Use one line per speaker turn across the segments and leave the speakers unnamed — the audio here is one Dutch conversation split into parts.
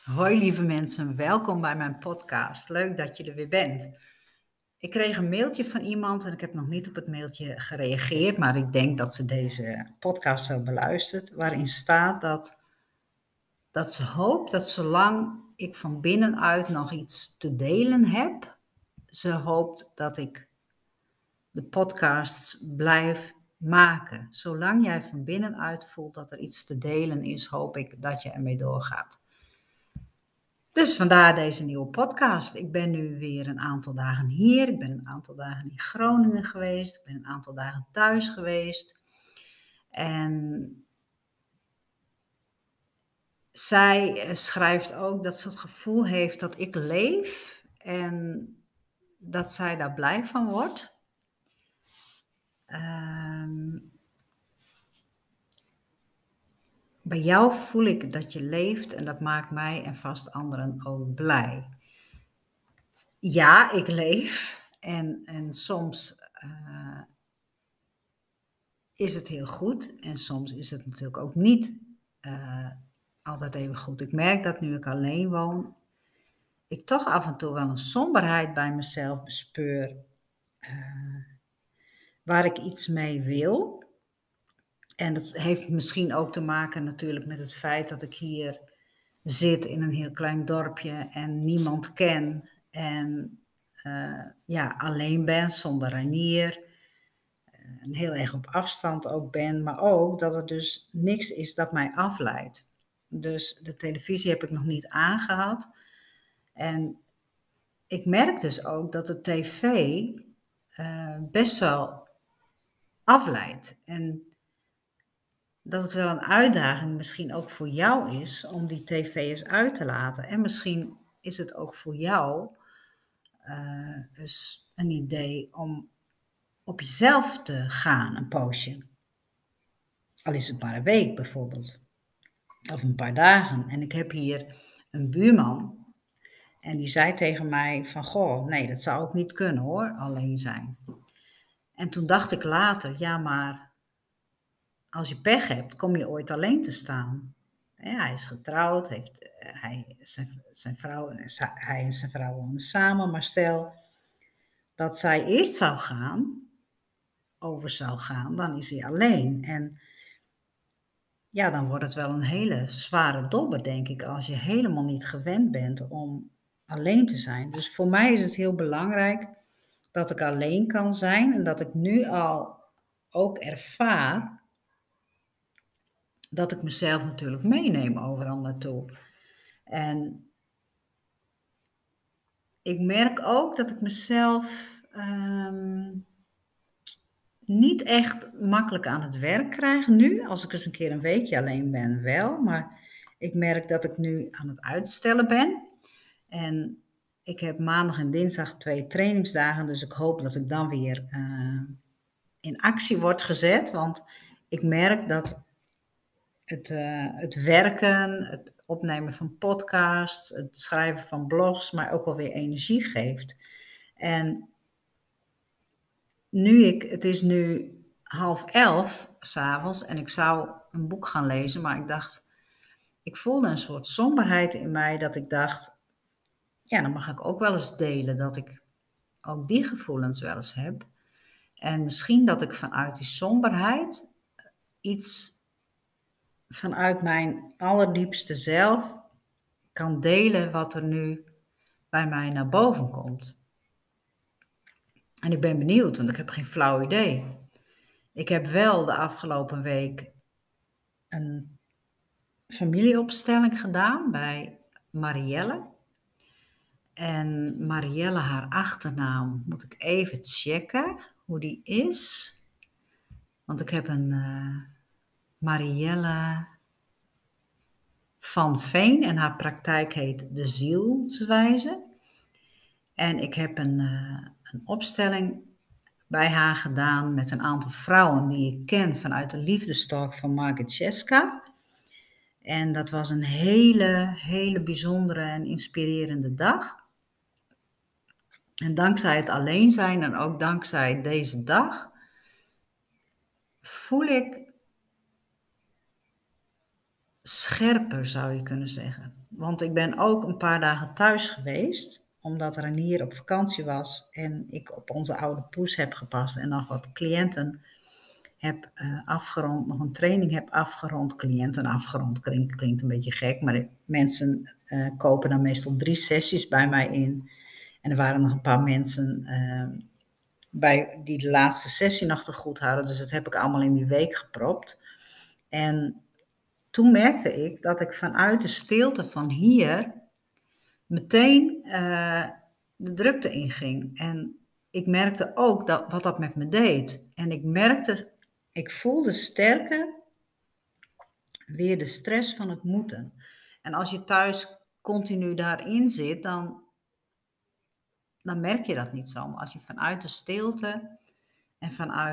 Hoi lieve mensen, welkom bij mijn podcast. Leuk dat je er weer bent. Ik kreeg een mailtje van iemand en ik heb nog niet op het mailtje gereageerd, maar ik denk dat ze deze podcast wel beluistert, waarin staat dat ze hoopt dat zolang ik van binnenuit nog iets te delen heb, ze hoopt dat ik de podcasts blijf maken. Zolang jij van binnenuit voelt dat er iets te delen is, hoop ik dat je ermee doorgaat. Dus vandaar deze nieuwe podcast. Ik ben nu weer een aantal dagen hier. Ik ben een aantal dagen in Groningen geweest. Ik ben een aantal dagen thuis geweest. En zij schrijft ook dat ze het gevoel heeft dat ik leef en dat zij daar blij van wordt. Bij jou voel ik dat je leeft en dat maakt mij en vast anderen ook blij. Ja, ik leef en soms is het heel goed en soms is het natuurlijk ook niet altijd even goed. Ik merk dat nu ik alleen woon, ik toch af en toe wel een somberheid bij mezelf bespeur, waar ik iets mee wil. En dat heeft misschien ook te maken natuurlijk met het feit dat ik hier zit in een heel klein dorpje en niemand ken en alleen ben zonder Reinier. En heel erg op afstand ook ben, maar ook dat er dus niks is dat mij afleidt. Dus de televisie heb ik nog niet aangehad. En ik merk dus ook dat de tv best wel afleidt. En dat het wel een uitdaging misschien ook voor jou is om die tv eens uit te laten. En misschien is het ook voor jou dus een idee om op jezelf te gaan een poosje. Al is het maar een week bijvoorbeeld. Of een paar dagen. En ik heb hier een buurman. En die zei tegen mij van, goh, nee, dat zou ook niet kunnen hoor, alleen zijn. En toen dacht ik later, ja, maar als je pech hebt, kom je ooit alleen te staan. Ja, hij is getrouwd, hij en zijn vrouw wonen samen. Maar stel dat zij eerst zou gaan, dan is hij alleen. En ja, dan wordt het wel een hele zware dobber, denk ik, als je helemaal niet gewend bent om alleen te zijn. Dus voor mij is het heel belangrijk dat ik alleen kan zijn en dat ik nu al ook ervaar dat ik mezelf natuurlijk meeneem overal naartoe. En ik merk ook dat ik mezelf niet echt makkelijk aan het werk krijg nu. Als ik eens een keer een weekje alleen ben, wel. Maar ik merk dat ik nu aan het uitstellen ben. En ik heb maandag en dinsdag 2 trainingsdagen. Dus ik hoop dat ik dan weer in actie word gezet. Want ik merk dat het werken, het opnemen van podcasts, het schrijven van blogs, mij ook alweer energie geeft. En het is nu 10:30 s'avonds en ik zou een boek gaan lezen, maar ik voelde een soort somberheid in mij dat ik dacht, ja, dan mag ik ook wel eens delen dat ik ook die gevoelens wel eens heb. En misschien dat ik vanuit die somberheid iets vanuit mijn allerdiepste zelf kan delen wat er nu bij mij naar boven komt. En ik ben benieuwd, want ik heb geen flauw idee. Ik heb wel de afgelopen week een familieopstelling gedaan bij Marielle. En Marielle, haar achternaam, moet ik even checken hoe die is. Want ik heb een Marielle van Veen en haar praktijk heet De Zielswijze. En ik heb een opstelling bij haar gedaan met een aantal vrouwen die ik ken vanuit de liefdestalk van Margit Cesca. En dat was een hele, hele bijzondere en inspirerende dag. En dankzij het alleen zijn en ook dankzij deze dag voel ik scherper, zou je kunnen zeggen. Want ik ben ook een paar dagen thuis geweest, omdat Ranier op vakantie was en ik op onze oude poes heb gepast en nog wat cliënten heb afgerond, nog een training heb afgerond. Cliënten afgerond klinkt een beetje gek, maar mensen kopen dan meestal 3 sessies bij mij in. En er waren nog een paar mensen bij die de laatste sessie nog te goed hadden, dus dat heb ik allemaal in die week gepropt. En toen merkte ik dat ik vanuit de stilte van hier meteen de drukte inging. En ik merkte ook wat dat met me deed. En ik voelde sterker weer de stress van het moeten. En als je thuis continu daarin zit, dan merk je dat niet zo. Maar als je vanuit de stilte en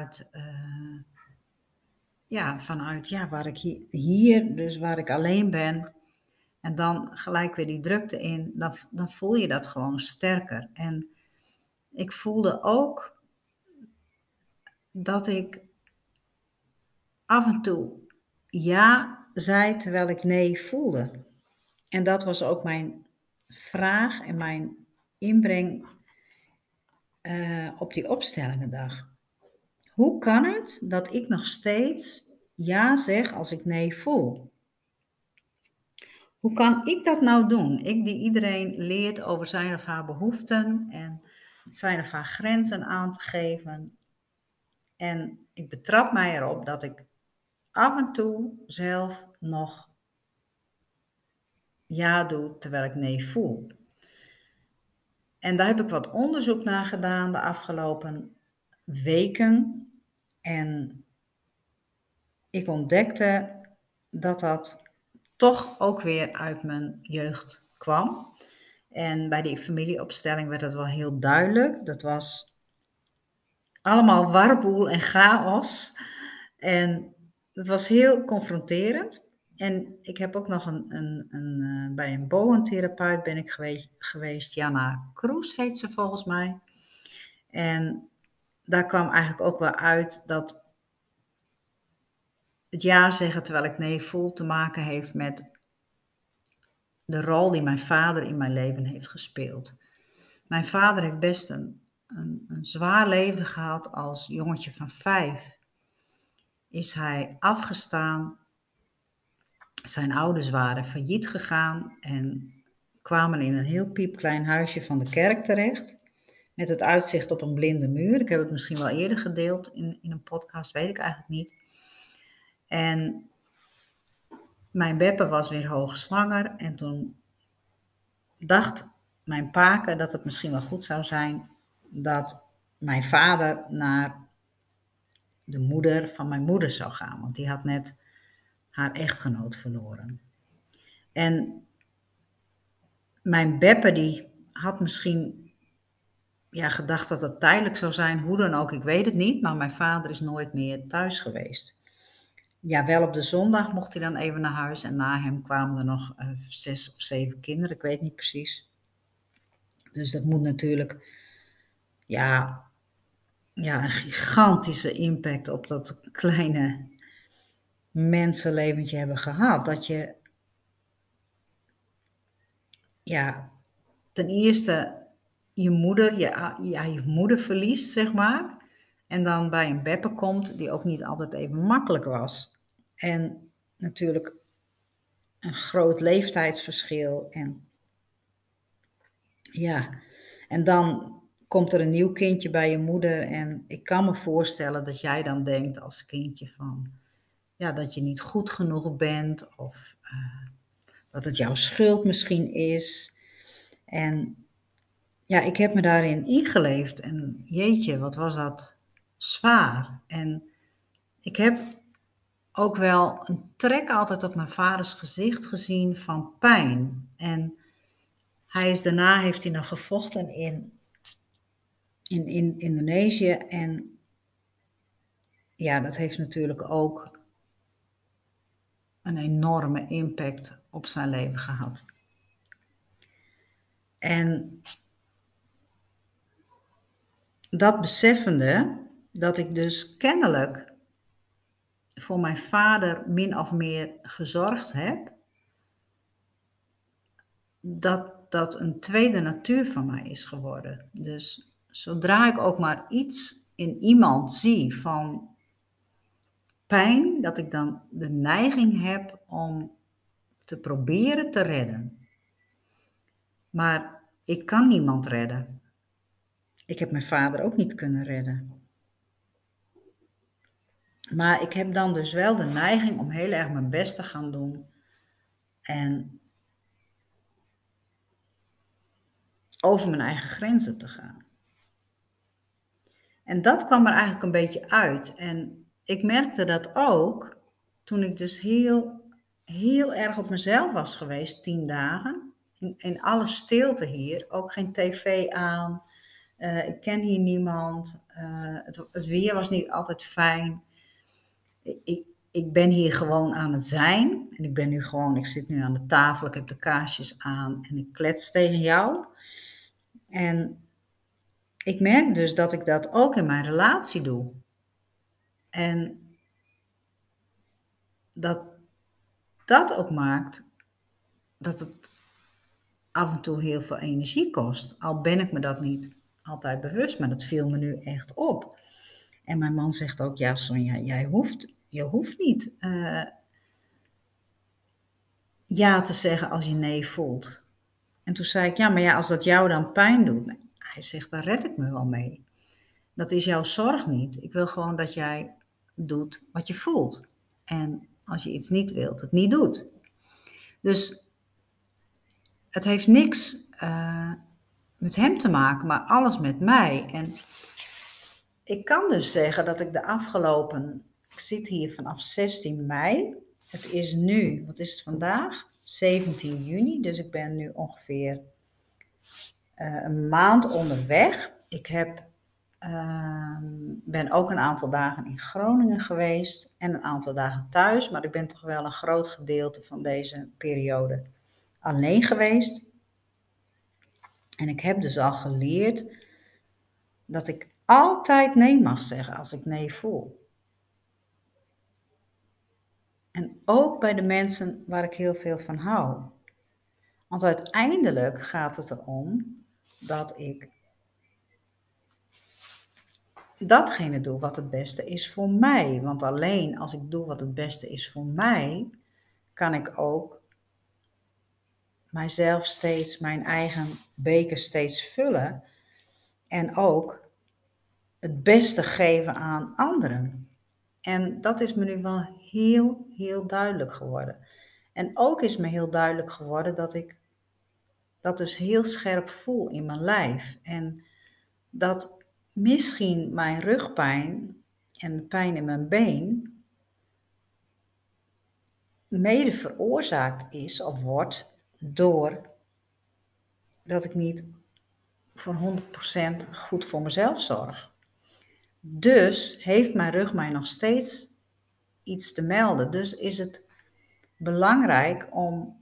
vanuit waar ik hier, dus waar ik alleen ben, en dan gelijk weer die drukte in, dan voel je dat gewoon sterker. En ik voelde ook dat ik af en toe ja zei terwijl ik nee voelde. En dat was ook mijn vraag en mijn inbreng op die opstellingendag. Hoe kan het dat ik nog steeds ja zeg als ik nee voel? Hoe kan ik dat nou doen? Ik die iedereen leert over zijn of haar behoeften en zijn of haar grenzen aan te geven. En ik betrap mij erop dat ik af en toe zelf nog ja doe terwijl ik nee voel. En daar heb ik wat onderzoek naar gedaan de afgelopen weken. En ik ontdekte dat dat toch ook weer uit mijn jeugd kwam. En bij die familieopstelling werd het wel heel duidelijk. Dat was allemaal warboel en chaos. En het was heel confronterend. En ik heb ook nog bij een boventherapeut ben ik geweest. Jana Kroes heet ze volgens mij. En daar kwam eigenlijk ook wel uit dat het ja zeggen terwijl ik nee voel te maken heeft met de rol die mijn vader in mijn leven heeft gespeeld. Mijn vader heeft best een zwaar leven gehad. Als jongetje van 5 is hij afgestaan. Zijn ouders waren failliet gegaan en kwamen in een heel piepklein huisje van de kerk terecht. Met het uitzicht op een blinde muur. Ik heb het misschien wel eerder gedeeld in een podcast, weet ik eigenlijk niet. En mijn beppe was weer hoogzwanger en toen dacht mijn pake dat het misschien wel goed zou zijn dat mijn vader naar de moeder van mijn moeder zou gaan, want die had net haar echtgenoot verloren. En mijn beppe die had misschien gedacht dat het tijdelijk zou zijn, hoe dan ook, ik weet het niet, maar mijn vader is nooit meer thuis geweest. Ja, wel op de zondag mocht hij dan even naar huis en na hem kwamen er nog 6 of 7 kinderen, ik weet niet precies. Dus dat moet natuurlijk een gigantische impact op dat kleine mensenleventje hebben gehad. Dat je ten eerste je moeder verliest, zeg maar. En dan bij een beppe komt die ook niet altijd even makkelijk was. En natuurlijk een groot leeftijdsverschil. En dan komt er een nieuw kindje bij je moeder. En ik kan me voorstellen dat jij dan denkt als kindje van dat je niet goed genoeg bent. Of dat het jouw schuld misschien is. En ik heb me daarin ingeleefd. En jeetje, wat was dat zwaar. En ik heb ook wel een trek altijd op mijn vaders gezicht gezien van pijn. En daarna heeft hij nog gevochten in Indonesië. En dat heeft natuurlijk ook een enorme impact op zijn leven gehad. En dat beseffende, dat ik dus kennelijk voor mijn vader min of meer gezorgd heb, dat dat een tweede natuur van mij is geworden. Dus zodra ik ook maar iets in iemand zie van pijn, dat ik dan de neiging heb om te proberen te redden. Maar ik kan niemand redden. Ik heb mijn vader ook niet kunnen redden. Maar ik heb dan dus wel de neiging om heel erg mijn best te gaan doen. En over mijn eigen grenzen te gaan. En dat kwam er eigenlijk een beetje uit. En ik merkte dat ook toen ik dus heel erg op mezelf was geweest, 10 dagen. In alle stilte hier, ook geen tv aan. Ik ken hier niemand. Het weer was niet altijd fijn. Ik ben hier gewoon aan het zijn. En ik zit nu aan de tafel, ik heb de kaarsjes aan en ik klets tegen jou. En ik merk dus dat ik dat ook in mijn relatie doe. En dat ook maakt dat het af en toe heel veel energie kost. Al ben ik me dat niet altijd bewust, maar dat viel me nu echt op. En mijn man zegt ook, ja Sonja, je hoeft niet ja te zeggen als je nee voelt. En toen zei ik, ja, maar ja, als dat jou dan pijn doet. Nee, hij zegt, daar red ik me wel mee. Dat is jouw zorg niet. Ik wil gewoon dat jij doet wat je voelt. En als je iets niet wilt, het niet doet. Dus het heeft niks met hem te maken, maar alles met mij. En ik kan dus zeggen dat ik ik zit hier vanaf 16 mei. Het is nu, wat is het vandaag? 17 juni, dus ik ben nu ongeveer een maand onderweg. Ben ook een aantal dagen in Groningen geweest en een aantal dagen thuis, maar ik ben toch wel een groot gedeelte van deze periode alleen geweest. En ik heb dus al geleerd dat ik altijd nee mag zeggen als ik nee voel. En ook bij de mensen waar ik heel veel van hou. Want uiteindelijk gaat het erom dat ik datgene doe wat het beste is voor mij. Want alleen als ik doe wat het beste is voor mij, kan ik ook mijzelf steeds, mijn eigen beker steeds vullen. En ook het beste geven aan anderen. En dat is me nu wel heel duidelijk geworden. En ook is me heel duidelijk geworden dat ik dat dus heel scherp voel in mijn lijf. En dat misschien mijn rugpijn en de pijn in mijn been mede veroorzaakt is of wordt door dat ik niet voor 100% goed voor mezelf zorg. Dus heeft mijn rug mij nog steeds iets te melden. Dus is het belangrijk om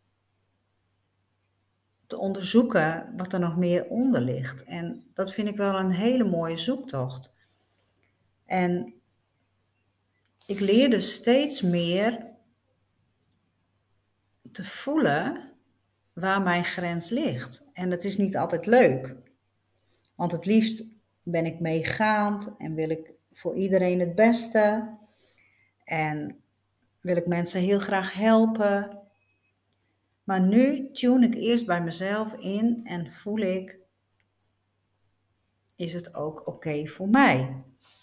te onderzoeken wat er nog meer onder ligt. En dat vind ik wel een hele mooie zoektocht. En ik leer dus steeds meer te voelen waar mijn grens ligt. En dat is niet altijd leuk. Want het liefst ben ik meegaand en wil ik voor iedereen het beste. En wil ik mensen heel graag helpen. Maar nu tune ik eerst bij mezelf in en voel ik, is het ook oké voor mij?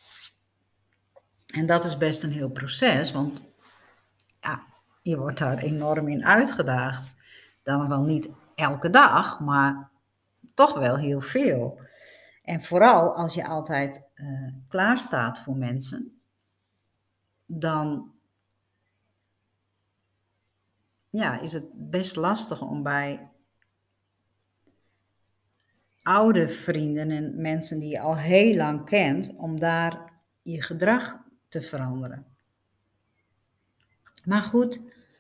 En dat is best een heel proces, want ja, je wordt daar enorm in uitgedaagd. Dan wel niet elke dag, maar toch wel heel veel. En vooral als je altijd klaar staat voor mensen, dan ja, is het best lastig om bij oude vrienden en mensen die je al heel lang kent, om daar je gedrag te veranderen. Maar goed,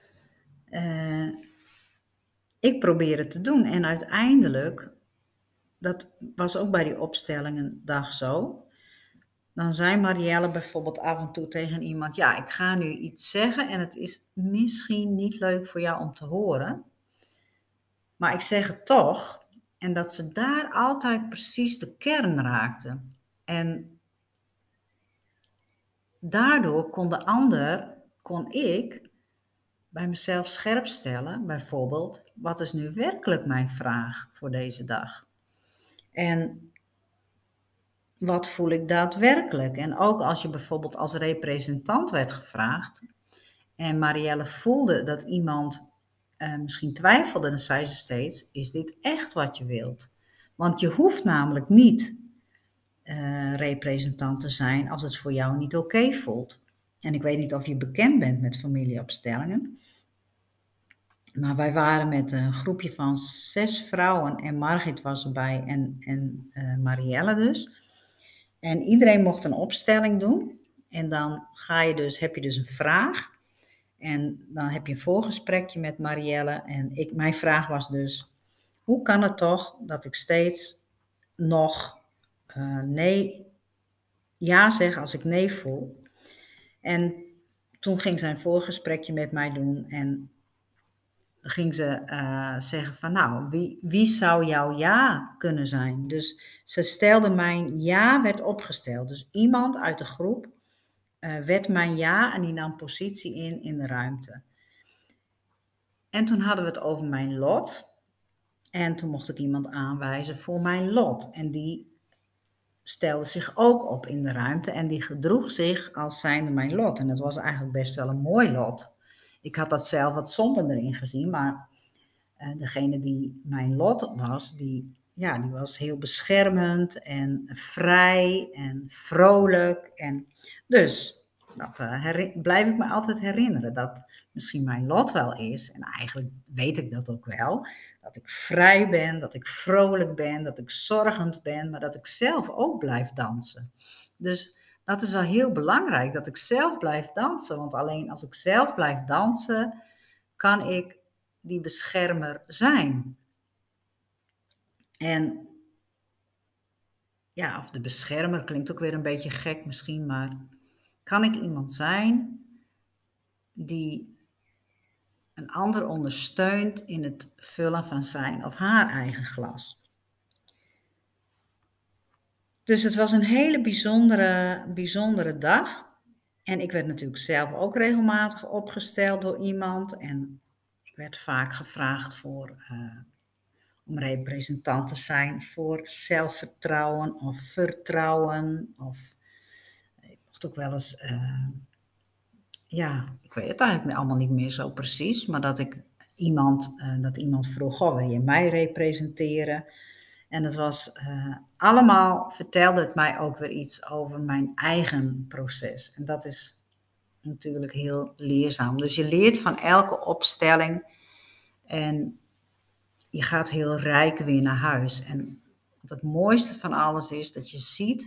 ik probeer het te doen en uiteindelijk, dat was ook bij die opstellingendag zo, dan zei Marielle bijvoorbeeld af en toe tegen iemand: ja, ik ga nu iets zeggen en het is misschien niet leuk voor jou om te horen, maar ik zeg het toch. En dat ze daar altijd precies de kern raakte. En daardoor kon ik bij mezelf scherp stellen, bijvoorbeeld, wat is nu werkelijk mijn vraag voor deze dag? En wat voel ik daadwerkelijk? En ook als je bijvoorbeeld als representant werd gevraagd en Marielle voelde dat iemand misschien twijfelde, dan zei ze steeds: is dit echt wat je wilt? Want je hoeft namelijk niet representant te zijn als het voor jou niet oké voelt. En ik weet niet of je bekend bent met familieopstellingen, maar wij waren met een groepje van 6 vrouwen en Margit was erbij en Marielle dus. En iedereen mocht een opstelling doen. En dan heb je dus een vraag. En dan heb je een voorgesprekje met Marielle. En mijn vraag was dus: hoe kan het toch dat ik steeds nog ja zeg als ik nee voel? En toen ging zij een voorgesprekje met mij doen. En ging ze zeggen van, nou, wie zou jouw ja kunnen zijn? Dus ze stelde mijn ja, werd opgesteld. Dus iemand uit de groep werd mijn ja en die nam positie in de ruimte. En toen hadden we het over mijn lot. En toen mocht ik iemand aanwijzen voor mijn lot. En die stelde zich ook op in de ruimte en die gedroeg zich als zijnde mijn lot. En dat was eigenlijk best wel een mooi lot. Ik had dat zelf wat somberder in gezien, maar degene die mijn lot was, die was heel beschermend en vrij en vrolijk. En dus, dat blijf ik me altijd herinneren, dat misschien mijn lot wel is, en eigenlijk weet ik dat ook wel, dat ik vrij ben, dat ik vrolijk ben, dat ik zorgend ben, maar dat ik zelf ook blijf dansen. Dus dat is wel heel belangrijk, dat ik zelf blijf dansen, want alleen als ik zelf blijf dansen, kan ik die beschermer zijn. En ja, of de beschermer klinkt ook weer een beetje gek misschien, maar kan ik iemand zijn die een ander ondersteunt in het vullen van zijn of haar eigen glas? Dus het was een hele bijzondere dag. En ik werd natuurlijk zelf ook regelmatig opgesteld door iemand. En ik werd vaak gevraagd om representant te zijn voor zelfvertrouwen of vertrouwen. Of ik mocht ook wel eens, ik weet het eigenlijk allemaal niet meer zo precies, maar dat iemand vroeg: goh, wil je mij representeren? En het was allemaal, vertelde het mij ook weer iets over mijn eigen proces. En dat is natuurlijk heel leerzaam. Dus je leert van elke opstelling en je gaat heel rijk weer naar huis. En het mooiste van alles is dat je ziet,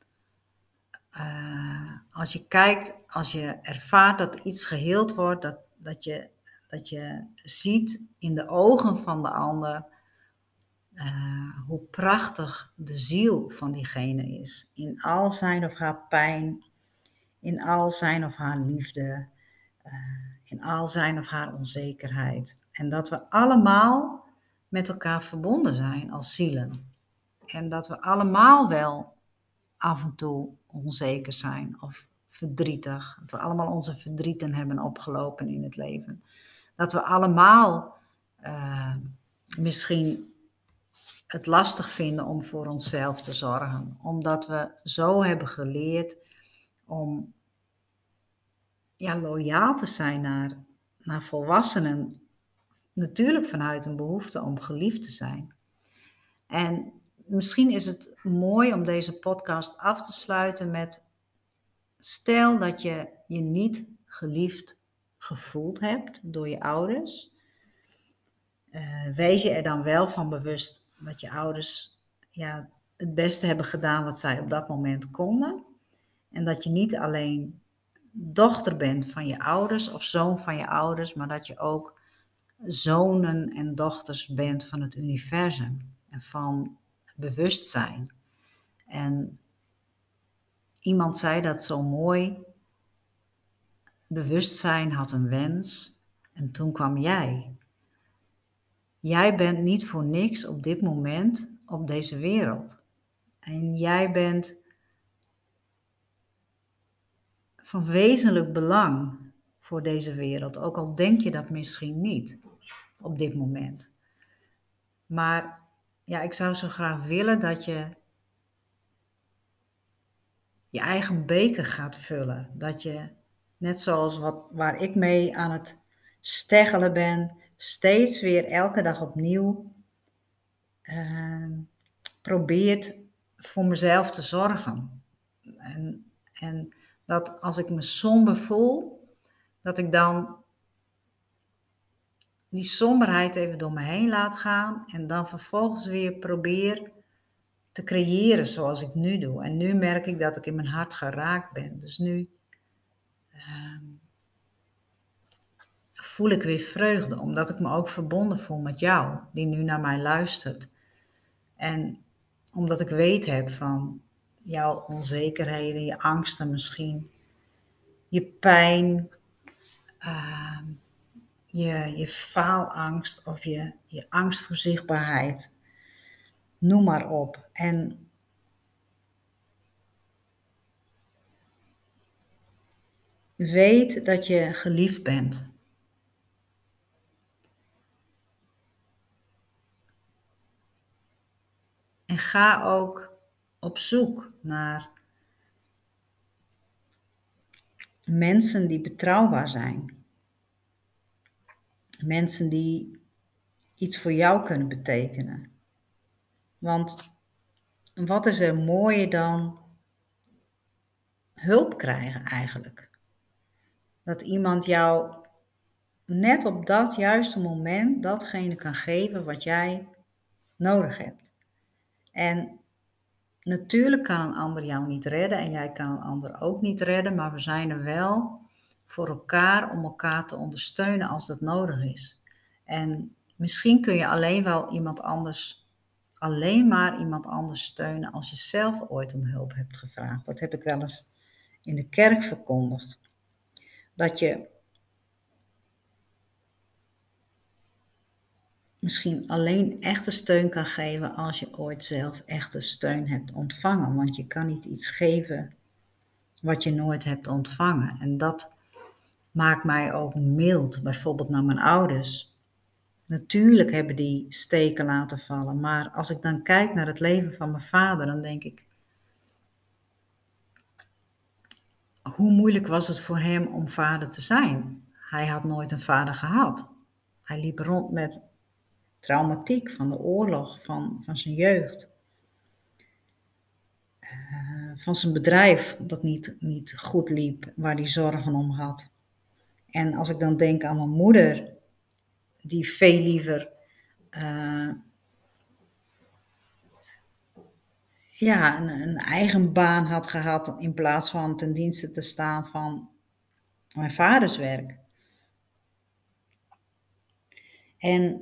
als je kijkt, als je ervaart dat iets geheeld wordt, dat je ziet in de ogen van de ander hoe prachtig de ziel van diegene is. In al zijn of haar pijn, in al zijn of haar liefde, in al zijn of haar onzekerheid. En dat we allemaal met elkaar verbonden zijn als zielen. En dat we allemaal wel af en toe onzeker zijn of verdrietig. Dat we allemaal onze verdrieten hebben opgelopen in het leven. Dat we allemaal misschien het lastig vinden om voor onszelf te zorgen. Omdat we zo hebben geleerd om loyaal te zijn naar volwassenen. Natuurlijk vanuit een behoefte om geliefd te zijn. En misschien is het mooi om deze podcast af te sluiten met: stel dat je je niet geliefd gevoeld hebt door je ouders. Wees je er dan wel van bewust dat je ouders het beste hebben gedaan wat zij op dat moment konden. En dat je niet alleen dochter bent van je ouders of zoon van je ouders, maar dat je ook zonen en dochters bent van het universum en van bewustzijn. En Iemand zei dat zo mooi. Bewustzijn had een wens en toen kwam jij. Jij bent niet voor niks op dit moment op deze wereld. En jij bent van wezenlijk belang voor deze wereld. Ook al denk je dat misschien niet op dit moment. Maar ja, ik zou zo graag willen dat je je eigen beker gaat vullen. Dat je, net zoals waar ik mee aan het steggelen ben, steeds weer elke dag opnieuw probeert voor mezelf te zorgen. En dat als ik me somber voel, dat ik dan die somberheid even door me heen laat gaan en dan vervolgens weer probeer te creëren zoals ik nu doe. En nu merk ik dat ik in mijn hart geraakt ben. Dus nu voel ik weer vreugde, omdat ik me ook verbonden voel met jou, die nu naar mij luistert. En omdat ik weet heb van jouw onzekerheden, je angsten misschien, je pijn, je faalangst of je angst voor zichtbaarheid. Noem maar op. En weet dat je geliefd bent. En ga ook op zoek naar mensen die betrouwbaar zijn. Mensen die iets voor jou kunnen betekenen. Want wat is er mooier dan hulp krijgen eigenlijk? Dat iemand jou net op dat juiste moment datgene kan geven wat jij nodig hebt. En natuurlijk kan een ander jou niet redden en jij kan een ander ook niet redden, maar we zijn er wel voor elkaar om elkaar te ondersteunen als dat nodig is. En misschien kun je alleen maar iemand anders steunen als je zelf ooit om hulp hebt gevraagd. Dat heb ik wel eens in de kerk verkondigd. Dat je misschien alleen echte steun kan geven als je ooit zelf echte steun hebt ontvangen. Want je kan niet iets geven wat je nooit hebt ontvangen. En dat maakt mij ook mild, bijvoorbeeld naar mijn ouders. Natuurlijk hebben die steken laten vallen, maar als ik dan kijk naar het leven van mijn vader, dan denk ik, hoe moeilijk was het voor hem om vader te zijn? Hij had nooit een vader gehad. Hij liep rond met traumatiek van de oorlog, van zijn jeugd. Van zijn bedrijf dat niet goed liep, waar hij zorgen om had. En als ik dan denk aan mijn moeder, die veel liever een eigen baan had gehad in plaats van ten dienste te staan van mijn vaders werk. En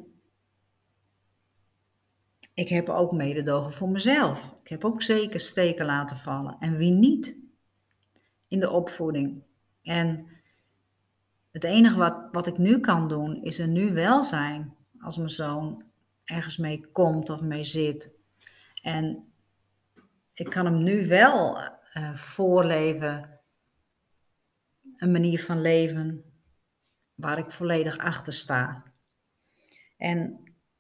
ik heb ook mededogen voor mezelf. Ik heb ook zeker steken laten vallen. En wie niet in de opvoeding. En het enige wat ik nu kan doen, is er nu wel zijn als mijn zoon ergens mee komt of mee zit. En ik kan hem nu wel voorleven, een manier van leven waar ik volledig achter sta. En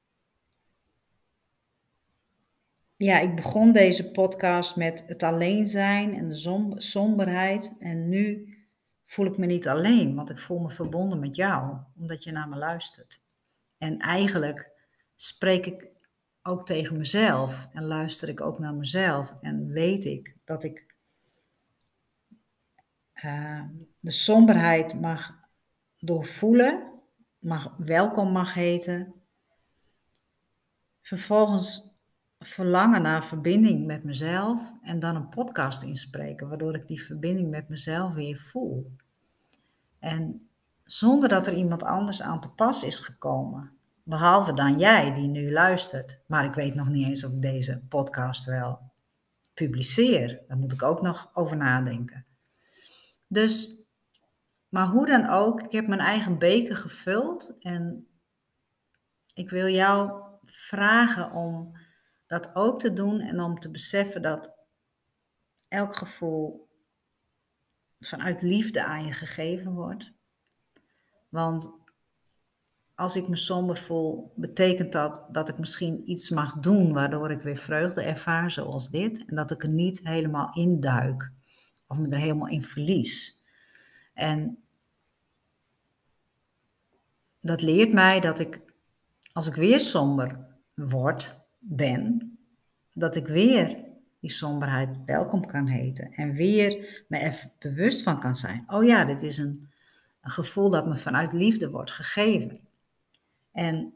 ja, ik begon deze podcast met het alleen zijn en de somberheid. En nu voel ik me niet alleen, want ik voel me verbonden met jou, omdat je naar me luistert. En eigenlijk spreek ik ook tegen mezelf en luister ik ook naar mezelf. En weet ik dat ik de somberheid mag doorvoelen, welkom mag heten. Vervolgens verlangen naar verbinding met mezelf en dan een podcast inspreken, waardoor ik die verbinding met mezelf weer voel. En zonder dat er iemand anders aan te pas is gekomen, behalve dan jij die nu luistert. Maar ik weet nog niet eens of ik deze podcast wel publiceer. Daar moet ik ook nog over nadenken. Dus, maar hoe dan ook, ik heb mijn eigen beker gevuld en ik wil jou vragen om dat ook te doen en om te beseffen dat elk gevoel vanuit liefde aan je gegeven wordt. Want als ik me somber voel, betekent dat dat ik misschien iets mag doen waardoor ik weer vreugde ervaar, zoals dit. En dat ik er niet helemaal in duik of me er helemaal in verlies. En dat leert mij dat ik, als ik weer somber ben, dat ik weer die somberheid welkom kan heten. En weer me even bewust van kan zijn. Oh ja, dit is een gevoel dat me vanuit liefde wordt gegeven. En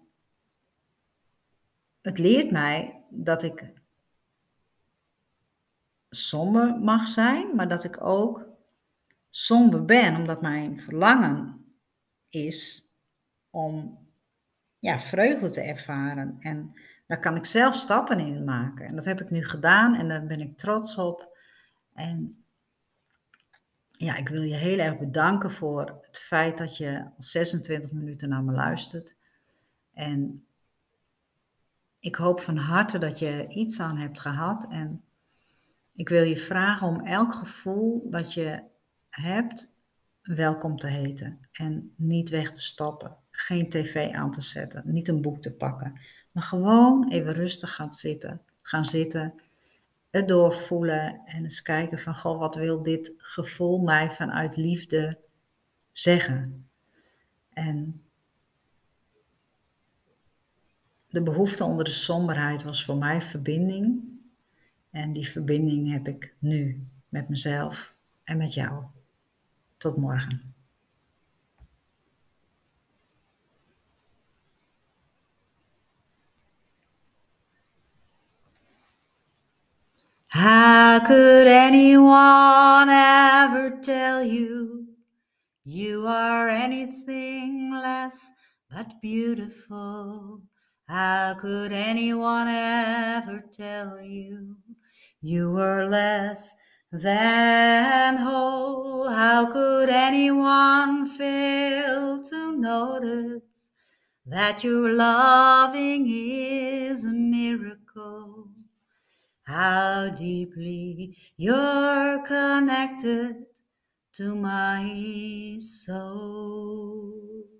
het leert mij dat ik somber mag zijn, maar dat ik ook somber ben, omdat mijn verlangen is om vreugde te ervaren. En daar kan ik zelf stappen in maken. En dat heb ik nu gedaan en daar ben ik trots op. En ja, ik wil je heel erg bedanken voor het feit dat je al 26 minuten naar me luistert. En ik hoop van harte dat je iets aan hebt gehad. En ik wil je vragen om elk gevoel dat je hebt welkom te heten. En niet weg te stappen. Geen tv aan te zetten. Niet een boek te pakken. Maar gewoon even rustig gaan zitten. Het doorvoelen. En eens kijken van, goh, wat wil dit gevoel mij vanuit liefde zeggen? En de behoefte onder de somberheid was voor mij verbinding. En die verbinding heb ik nu met mezelf en met jou. Tot morgen. How could anyone ever tell you you are anything less but beautiful? How could anyone ever tell you you were less than whole? How could anyone fail to notice that your loving is a miracle? How deeply you're connected to my soul.